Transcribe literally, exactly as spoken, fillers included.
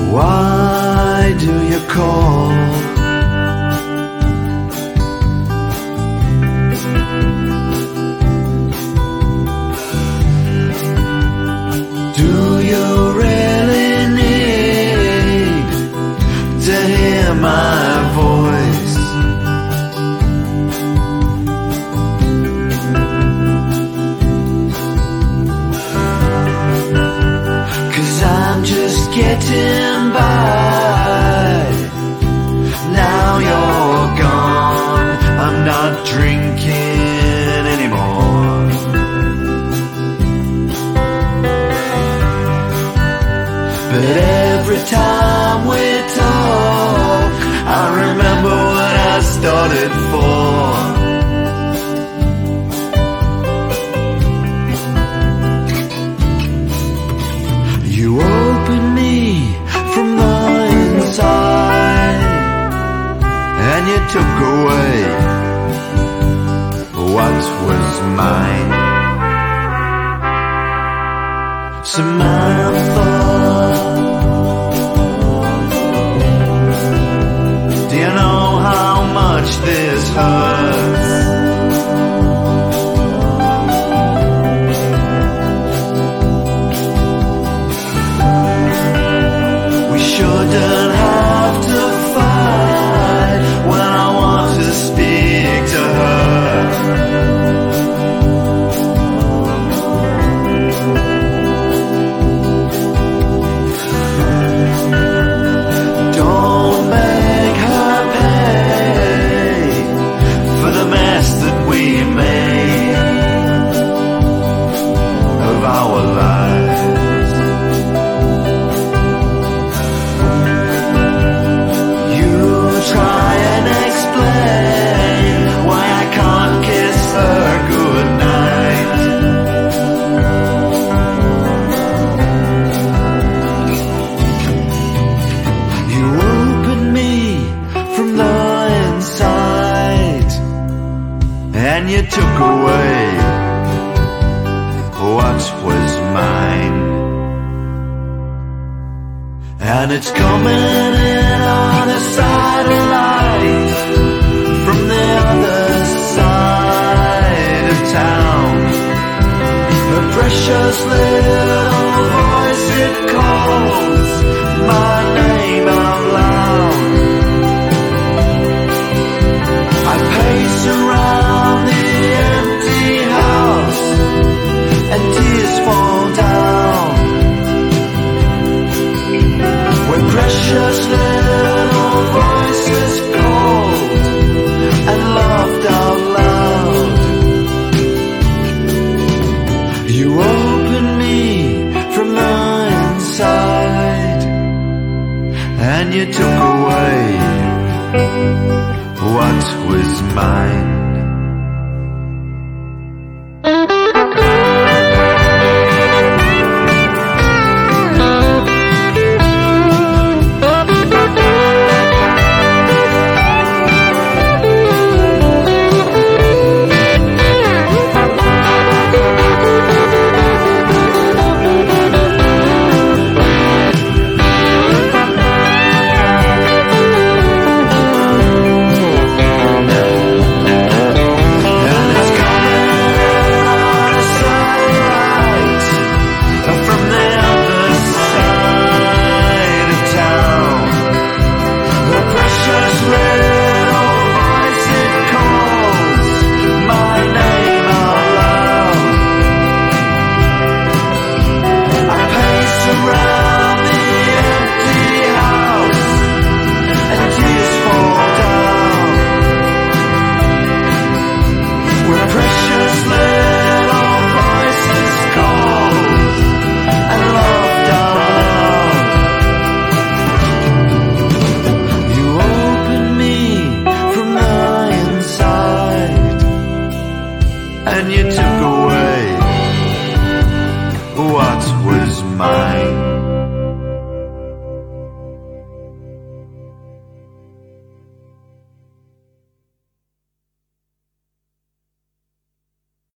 Why do you call? Do you really need to hear my voice? 'Cause I'm just getting by. Now you're gone, I'm not drinking anymore. But every time we talk, I remember what I started for. You opened me from the inside, and you took away what was mine. Samantha, do you know how much this hurts? We shouldn't have to fight when I want to speak to her. Don't make her pay for the mess that we made of our lives. You try and explain why I can't kiss her goodnight. You opened me from the inside, and you took away what was mine. And it's coming in on a satellite from the other side of town. The precious little voice, it calls my name out loud. I pace around the empty house, and tears fall down. When precious little voices called and laughed out loud. You opened me from the inside, and you took away what was mine. And you took away what